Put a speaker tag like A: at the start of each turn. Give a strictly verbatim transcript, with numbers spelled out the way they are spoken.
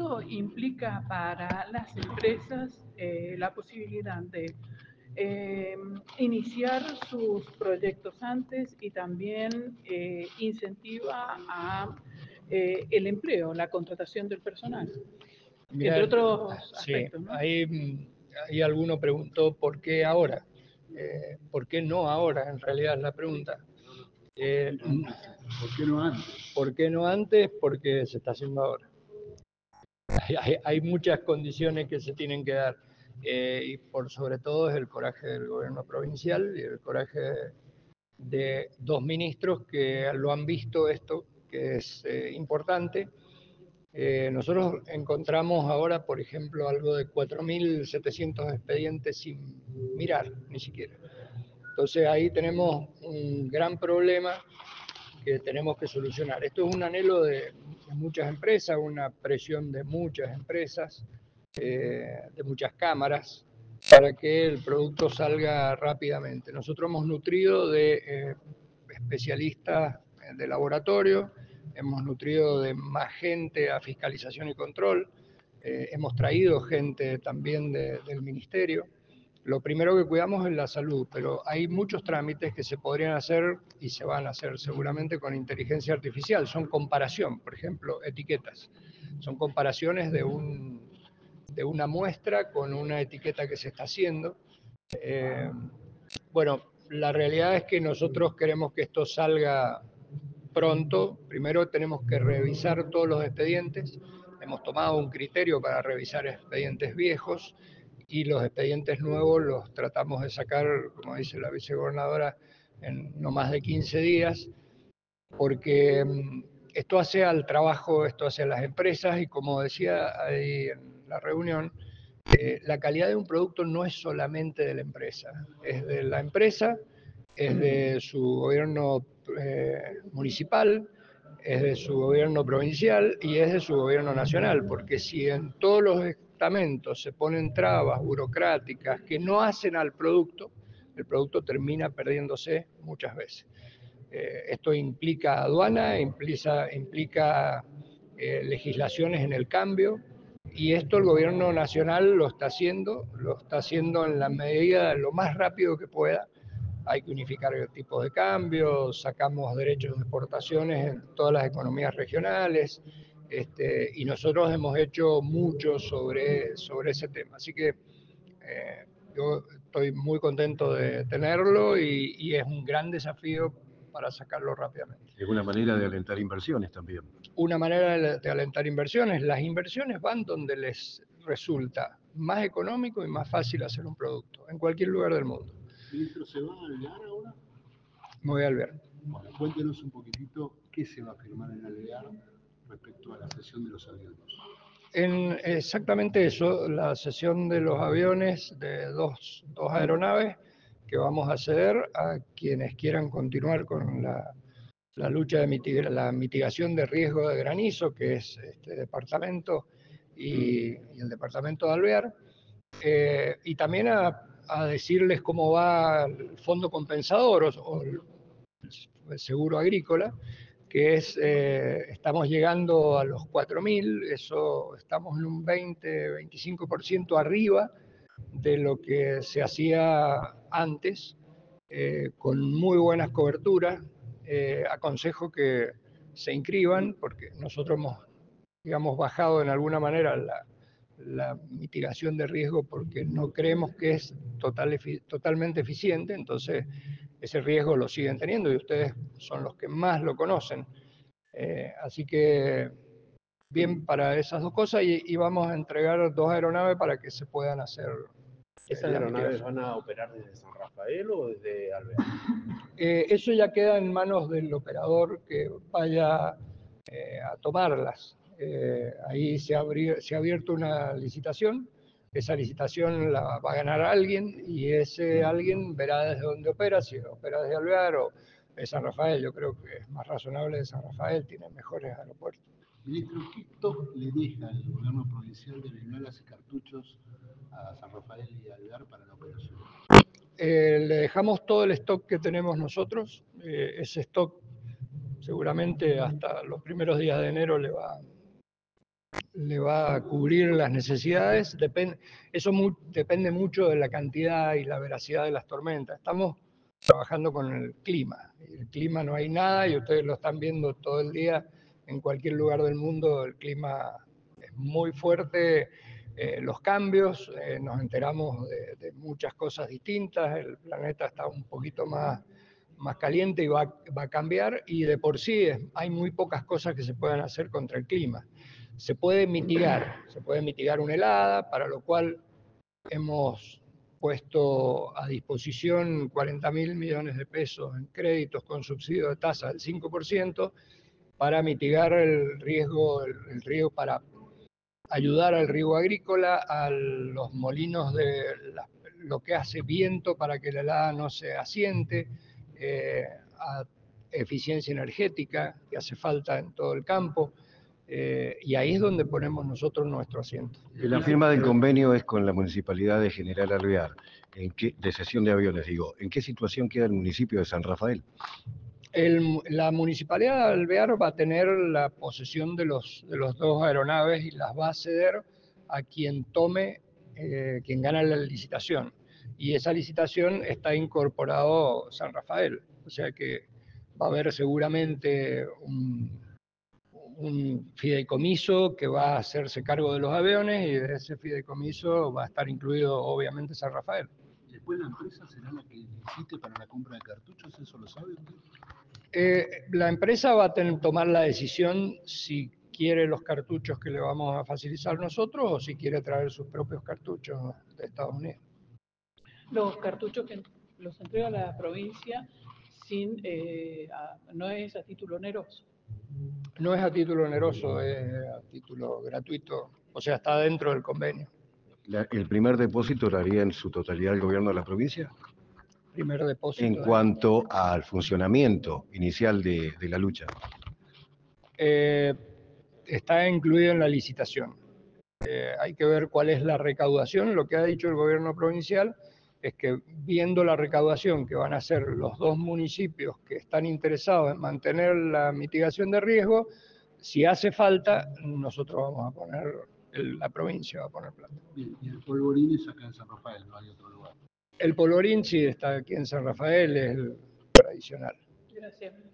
A: esto implica para las empresas eh, la posibilidad de eh, iniciar sus proyectos antes y también eh, incentiva a eh, el empleo, la contratación del personal,
B: Mirá,
A: entre otros
B: sí,
A: aspectos, ¿no?
B: ahí, ahí alguno preguntó por qué ahora, eh, por qué no ahora, en realidad es la pregunta. Eh,
C: ¿Por qué no antes?
B: ¿Por qué no antes? Porque se está haciendo ahora. Hay, hay, hay muchas condiciones que se tienen que dar, eh, y por sobre todo es el coraje del gobierno provincial y el coraje de dos ministros que lo han visto esto, que es eh, importante. Eh, nosotros encontramos ahora, por ejemplo, algo de cuatro mil setecientos expedientes sin mirar, ni siquiera. Entonces ahí tenemos un gran problema que tenemos que solucionar. Esto es un anhelo de, de muchas empresas, una presión de muchas empresas, eh, de muchas cámaras, para que el producto salga rápidamente. Nosotros hemos nutrido de eh, especialistas de laboratorio, hemos nutrido de más gente a fiscalización y control, eh, hemos traído gente también de, del ministerio. Lo primero que cuidamos es la salud, pero hay muchos trámites que se podrían hacer y se van a hacer seguramente con inteligencia artificial. Son comparación, por ejemplo, etiquetas. Son comparaciones de, un, de una muestra con una etiqueta que se está haciendo. Eh, bueno, la realidad es que nosotros queremos que esto salga pronto. Primero tenemos que revisar todos los expedientes. Hemos tomado un criterio para revisar expedientes viejos y los expedientes nuevos los tratamos de sacar, como dice la vicegobernadora, en no más de quince días, porque esto hace al trabajo, esto hace a las empresas y como decía ahí en la reunión, eh, la calidad de un producto no es solamente de la empresa, es de la empresa, es de su gobierno eh, municipal, es de su gobierno provincial y es de su gobierno nacional, porque si en todos los estamentos se ponen trabas burocráticas que no hacen al producto, el producto termina perdiéndose muchas veces. Eh, esto implica aduana, implica, implica eh, legislaciones en el cambio, y esto el gobierno nacional lo está haciendo, lo está haciendo en la medida, lo más rápido que pueda. Hay que unificar el tipo de cambio, sacamos derechos de exportaciones en todas las economías regionales, este, y nosotros hemos hecho mucho sobre, sobre ese tema. Así que eh, yo estoy muy contento de tenerlo y, y es un gran desafío para sacarlo rápidamente.
C: Es una manera de alentar inversiones también.
B: Una manera de, de alentar inversiones. Las inversiones van donde les resulta más económico y más fácil hacer un producto, en cualquier lugar del mundo.
C: Ministro, ¿se va a Alvear ahora?
B: Me voy a Alvear.
C: Bueno, cuéntenos un poquitito qué se va a firmar en Alvear respecto a la cesión de los aviones.
B: En exactamente eso, la cesión de los aviones de dos, dos aeronaves que vamos a ceder a quienes quieran continuar con la, la lucha de mitigar, la mitigación de riesgo de granizo, que es este departamento y, y el departamento de Alvear, eh, y también a, a decirles cómo va el fondo compensador o, o el, el seguro agrícola, que es, eh, estamos llegando a los cuatro mil, eso estamos en un veinte, veinticinco por ciento arriba de lo que se hacía antes, eh, con muy buenas coberturas. Eh, aconsejo que se inscriban porque nosotros hemos, digamos, bajado en alguna manera la, la mitigación de riesgo porque no creemos que es total, totalmente eficiente, entonces ese riesgo lo siguen teniendo y ustedes son los que más lo conocen. Eh, así que bien para esas dos cosas y, y vamos a entregar dos aeronaves para que se puedan hacer.
D: ¿Esas eh, aeronaves van a operar desde San Rafael o desde Alvear?
B: Eh, eso ya queda en manos del operador que vaya eh, a tomarlas. Eh, ahí se, abri, se ha abierto una licitación, esa licitación la va a ganar alguien y ese alguien verá desde dónde opera, si opera desde Alvear o de San Rafael. Yo creo que es más razonable de San Rafael, tiene mejores aeropuertos.
C: Ministro, ¿qué stock le deja el gobierno provincial de bengalas y cartuchos a San Rafael y Alvear para la operación?
B: Eh, le dejamos todo el stock que tenemos nosotros. Eh, ese stock seguramente hasta los primeros días de enero le va, le va a cubrir las necesidades. Depende, eso mu depende mucho de la cantidad y la veracidad de las tormentas. Estamos trabajando con el clima. El clima no hay nada y ustedes lo están viendo todo el día en cualquier lugar del mundo. El clima es muy fuerte, eh, los cambios, eh, nos enteramos de, de muchas cosas distintas. El planeta está un poquito más, más caliente y va, va a cambiar, y de por sí es, hay muy pocas cosas que se puedan hacer contra el clima. Se puede mitigar, se puede mitigar una helada, para lo cual hemos puesto a disposición cuarenta mil millones de pesos en créditos con subsidio de tasa del cinco por ciento para mitigar el riesgo, el, el riesgo para ayudar al riego agrícola, a los molinos de la, lo que hace viento para que la helada no se asiente, eh, a eficiencia energética que hace falta en todo el campo. Eh, y ahí es donde ponemos nosotros nuestro asiento.
E: La firma del convenio es con la Municipalidad de General Alvear, ¿en qué, de cesión de aviones, digo. ¿En qué situación queda el municipio de San Rafael?
B: El, la Municipalidad de Alvear va a tener la posesión de los, de los dos aeronaves y las va a ceder a quien tome, eh, quien gana la licitación. Y esa licitación está incorporado San Rafael, o sea que va a haber seguramente un un fideicomiso que va a hacerse cargo de los aviones, y de ese fideicomiso va a estar incluido obviamente San Rafael.
C: ¿Después la empresa será la que licite para la compra de cartuchos? ¿Eso lo sabe usted?
B: Eh, la empresa va a tener, tomar la decisión si quiere los cartuchos que le vamos a facilitar nosotros o si quiere traer sus propios cartuchos de Estados Unidos.
A: Los cartuchos que los entrega la provincia sin, eh, a, no es a título oneroso.
B: No es a título oneroso, es a título gratuito, o sea, está dentro del convenio.
E: La, ¿El primer depósito lo haría en su totalidad el gobierno de la provincia?
B: Primer depósito.
E: En cuanto de... al funcionamiento inicial de, de la lucha.
B: Eh, está incluido en la licitación. Eh, hay que ver cuál es la recaudación. Lo que ha dicho el gobierno provincial es que, viendo la recaudación que van a hacer los dos municipios que están interesados en mantener la mitigación de riesgo, si hace falta, nosotros vamos a poner, el, la provincia va a poner plata.
C: Bien, y el polvorín es acá en San Rafael, no hay otro lugar.
B: El polvorín sí está aquí en San Rafael, es el tradicional.
A: Gracias.